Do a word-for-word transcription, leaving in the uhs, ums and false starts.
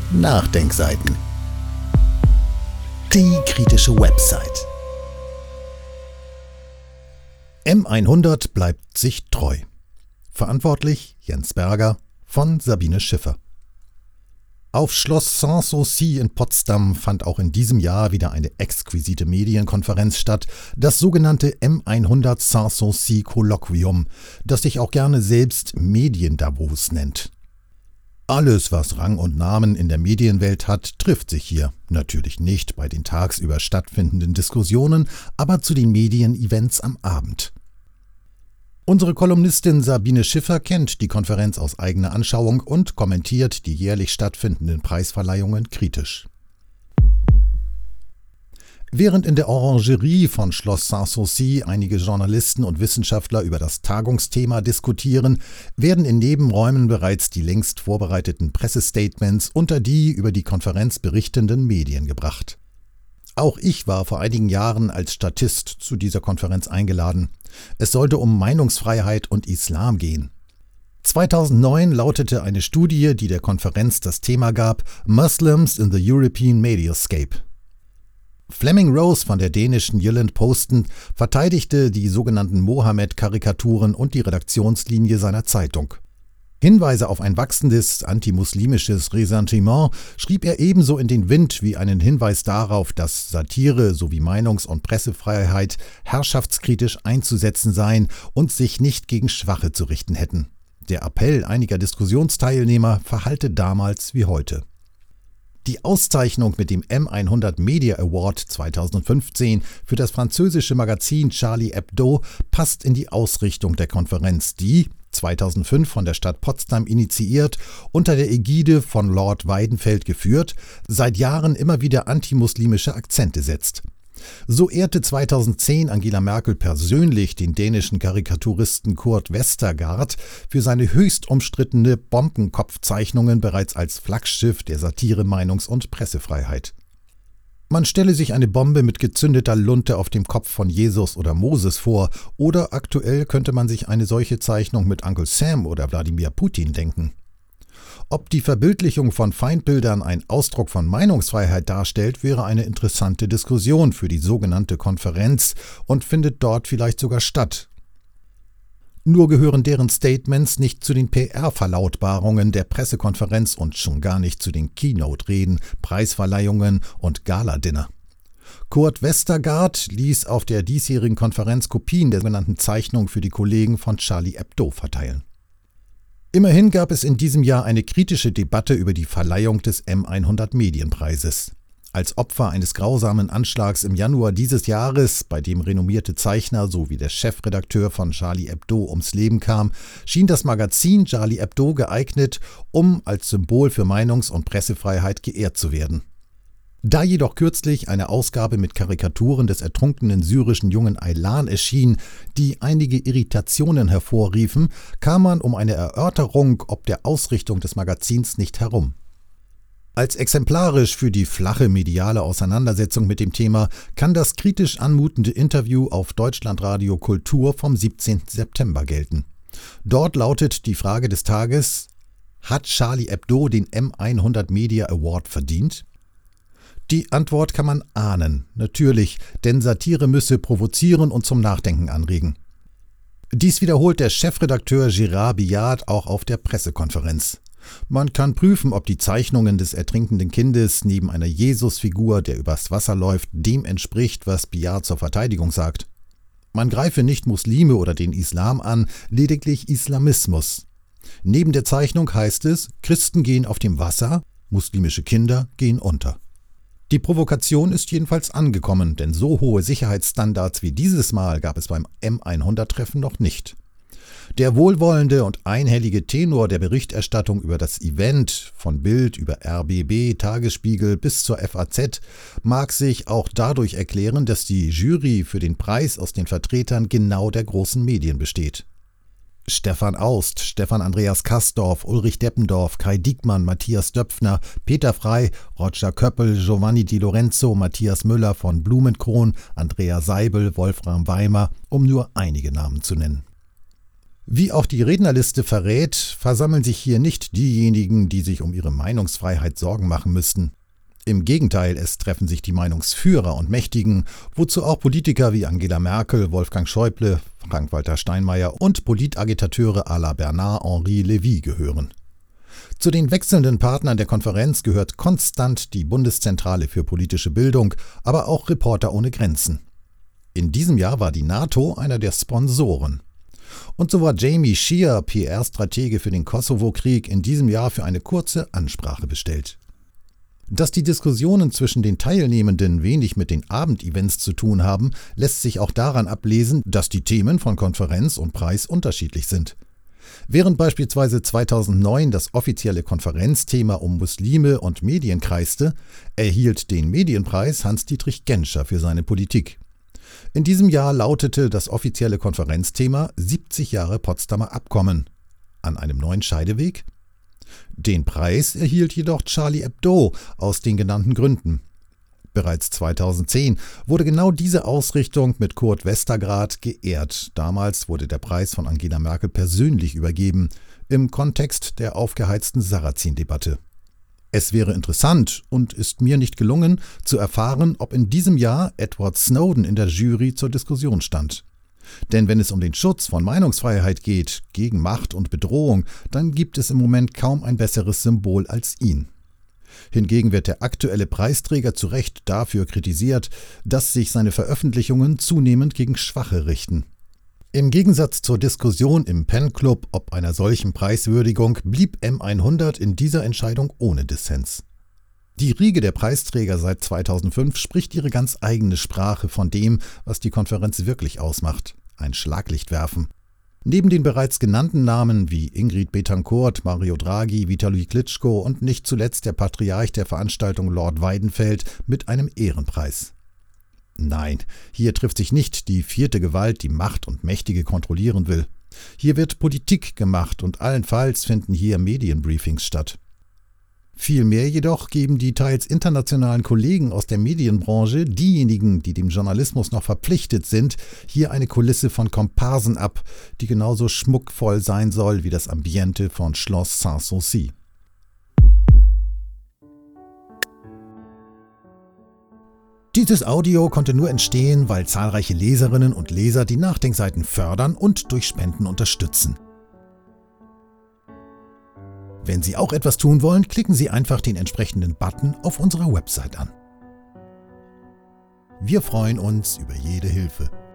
Nachdenkseiten. Die kritische Website. M hundert bleibt sich treu. Verantwortlich Jens Berger von Sabine Schiffer. Auf Schloss Sanssouci in Potsdam fand auch in diesem Jahr wieder eine exquisite Medienkonferenz statt, das sogenannte M hundert Sanssouci Kolloquium, das sich auch gerne selbst Medien-Davos nennt. Alles, was Rang und Namen in der Medienwelt hat, trifft sich hier. Natürlich nicht bei den tagsüber stattfindenden Diskussionen, aber zu den Medien-Events am Abend. Unsere Kolumnistin Sabine Schiffer kennt die Konferenz aus eigener Anschauung und kommentiert die jährlich stattfindenden Preisverleihungen kritisch. Während in der Orangerie von Schloss Sanssouci einige Journalisten und Wissenschaftler über das Tagungsthema diskutieren, werden in Nebenräumen bereits die längst vorbereiteten Pressestatements unter die über die Konferenz berichtenden Medien gebracht. Auch ich war vor einigen Jahren als Statist zu dieser Konferenz eingeladen. Es sollte um Meinungsfreiheit und Islam gehen. zweitausendneun lautete eine Studie, die der Konferenz das Thema gab, Muslims in the European Mediascape. Flemming Rose von der dänischen Jylland-Posten verteidigte die sogenannten Mohammed-Karikaturen und die Redaktionslinie seiner Zeitung. Hinweise auf ein wachsendes antimuslimisches Ressentiment schrieb er ebenso in den Wind wie einen Hinweis darauf, dass Satire sowie Meinungs- und Pressefreiheit herrschaftskritisch einzusetzen seien und sich nicht gegen Schwache zu richten hätten. Der Appell einiger Diskussionsteilnehmer verhallte damals wie heute. Die Auszeichnung mit dem M hundert Media Award zweitausendfünfzehn für das französische Magazin Charlie Hebdo passt in die Ausrichtung der Konferenz, die, zweitausendfünf von der Stadt Potsdam initiiert, unter der Ägide von Lord Weidenfeld geführt, seit Jahren immer wieder antimuslimische Akzente setzt. So ehrte zweitausendzehn Angela Merkel persönlich den dänischen Karikaturisten Kurt Westergaard für seine höchst umstrittene Bombenkopfzeichnungen bereits als Flaggschiff der Satire, Meinungs- und Pressefreiheit. Man stelle sich eine Bombe mit gezündeter Lunte auf dem Kopf von Jesus oder Moses vor, oder aktuell könnte man sich eine solche Zeichnung mit Uncle Sam oder Wladimir Putin denken. Ob die Verbildlichung von Feindbildern ein Ausdruck von Meinungsfreiheit darstellt, wäre eine interessante Diskussion für die sogenannte Konferenz und findet dort vielleicht sogar statt. Nur gehören deren Statements nicht zu den P R-Verlautbarungen der Pressekonferenz und schon gar nicht zu den Keynote-Reden, Preisverleihungen und Galadinner. Kurt Westergaard ließ auf der diesjährigen Konferenz Kopien der sogenannten Zeichnung für die Kollegen von Charlie Hebdo verteilen. Immerhin gab es in diesem Jahr eine kritische Debatte über die Verleihung des M hundert Medienpreises. Als Opfer eines grausamen Anschlags im Januar dieses Jahres, bei dem renommierte Zeichner sowie der Chefredakteur von Charlie Hebdo ums Leben kam, schien das Magazin Charlie Hebdo geeignet, um als Symbol für Meinungs- und Pressefreiheit geehrt zu werden. Da jedoch kürzlich eine Ausgabe mit Karikaturen des ertrunkenen syrischen Jungen Aylan erschien, die einige Irritationen hervorriefen, kam man um eine Erörterung ob der Ausrichtung des Magazins nicht herum. Als exemplarisch für die flache mediale Auseinandersetzung mit dem Thema kann das kritisch anmutende Interview auf Deutschlandradio Kultur vom siebzehnten September gelten. Dort lautet die Frage des Tages: Hat Charlie Hebdo den M hundert Media Award verdient? Die Antwort kann man ahnen, natürlich, denn Satire müsse provozieren und zum Nachdenken anregen. Dies wiederholt der Chefredakteur Gérard Billard auch auf der Pressekonferenz. Man kann prüfen, ob die Zeichnungen des ertrinkenden Kindes neben einer Jesusfigur, der übers Wasser läuft, dem entspricht, was Billard zur Verteidigung sagt. Man greife nicht Muslime oder den Islam an, lediglich Islamismus. Neben der Zeichnung heißt es, Christen gehen auf dem Wasser, muslimische Kinder gehen unter. Die Provokation ist jedenfalls angekommen, denn so hohe Sicherheitsstandards wie dieses Mal gab es beim M hundert-Treffen noch nicht. Der wohlwollende und einhellige Tenor der Berichterstattung über das Event, von Bild über R B B, Tagesspiegel bis zur F A Z, mag sich auch dadurch erklären, dass die Jury für den Preis aus den Vertretern genau der großen Medien besteht. Stefan Aust, Stefan Andreas Kastorf, Ulrich Deppendorf, Kai Diekmann, Matthias Döpfner, Peter Frey, Roger Köppel, Giovanni Di Lorenzo, Matthias Müller von Blumenkron, Andrea Seibel, Wolfram Weimer, um nur einige Namen zu nennen. Wie auch die Rednerliste verrät, versammeln sich hier nicht diejenigen, die sich um ihre Meinungsfreiheit Sorgen machen müssten. Im Gegenteil, es treffen sich die Meinungsführer und Mächtigen, wozu auch Politiker wie Angela Merkel, Wolfgang Schäuble, Frank-Walter Steinmeier und Politagitateure à la Bernard-Henri Lévy gehören. Zu den wechselnden Partnern der Konferenz gehört konstant die Bundeszentrale für politische Bildung, aber auch Reporter ohne Grenzen. In diesem Jahr war die NATO einer der Sponsoren. Und so war Jamie Shear, P R-Stratege für den Kosovo-Krieg, in diesem Jahr für eine kurze Ansprache bestellt. Dass die Diskussionen zwischen den Teilnehmenden wenig mit den Abendevents zu tun haben, lässt sich auch daran ablesen, dass die Themen von Konferenz und Preis unterschiedlich sind. Während beispielsweise zweitausendneun das offizielle Konferenzthema um Muslime und Medien kreiste, erhielt den Medienpreis Hans-Dietrich Genscher für seine Politik. In diesem Jahr lautete das offizielle Konferenzthema siebzig Jahre Potsdamer Abkommen. An einem neuen Scheideweg? Den Preis erhielt jedoch Charlie Hebdo aus den genannten Gründen. Bereits zweitausendzehn wurde genau diese Ausrichtung mit Kurt Westergaard geehrt. Damals wurde der Preis von Angela Merkel persönlich übergeben, im Kontext der aufgeheizten Sarrazin-Debatte. Es wäre interessant und ist mir nicht gelungen, zu erfahren, ob in diesem Jahr Edward Snowden in der Jury zur Diskussion stand. Denn wenn es um den Schutz von Meinungsfreiheit geht, gegen Macht und Bedrohung, dann gibt es im Moment kaum ein besseres Symbol als ihn. Hingegen wird der aktuelle Preisträger zu Recht dafür kritisiert, dass sich seine Veröffentlichungen zunehmend gegen Schwache richten. Im Gegensatz zur Diskussion im Pen Club ob einer solchen Preiswürdigung blieb M hundert in dieser Entscheidung ohne Dissens. Die Riege der Preisträger seit zweitausendfünf spricht ihre ganz eigene Sprache von dem, was die Konferenz wirklich ausmacht: ein Schlaglicht werfen. Neben den bereits genannten Namen wie Ingrid Betancourt, Mario Draghi, Vitali Klitschko und nicht zuletzt der Patriarch der Veranstaltung Lord Weidenfeld mit einem Ehrenpreis. Nein, hier trifft sich nicht die vierte Gewalt, die Macht und Mächtige kontrollieren will. Hier wird Politik gemacht und allenfalls finden hier Medienbriefings statt. Vielmehr jedoch geben die teils internationalen Kollegen aus der Medienbranche, diejenigen, die dem Journalismus noch verpflichtet sind, hier eine Kulisse von Komparsen ab, die genauso schmuckvoll sein soll wie das Ambiente von Schloss Sanssouci. Dieses Audio konnte nur entstehen, weil zahlreiche Leserinnen und Leser die Nachdenkseiten fördern und durch Spenden unterstützen. Wenn Sie auch etwas tun wollen, klicken Sie einfach den entsprechenden Button auf unserer Website an. Wir freuen uns über jede Hilfe.